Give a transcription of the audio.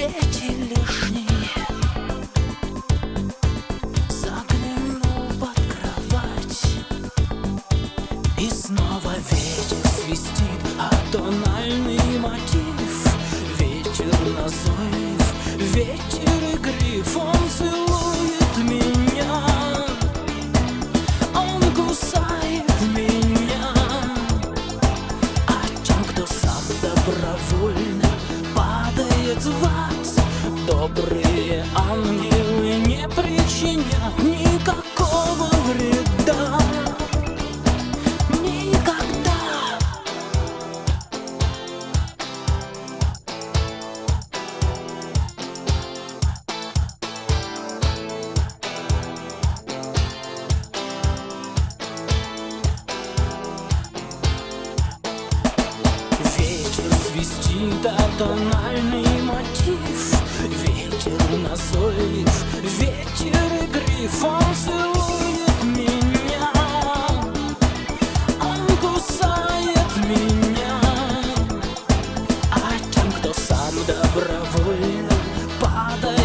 свете лишний заглянул под кровать, и снова ветер свистит, а тональный мотив. Ветер назойлив, ветер игрив, он целует меня, он кусает меня. А тем, кто сам добровольно падает в ад, добрые ангелы не причинят никакого вреда. Никогда. Ветер свистит, а тональный мотив. Ветер назойлив, ветер игрив, он целует меня, он кусает меня. А тем, кто сам добровольно падает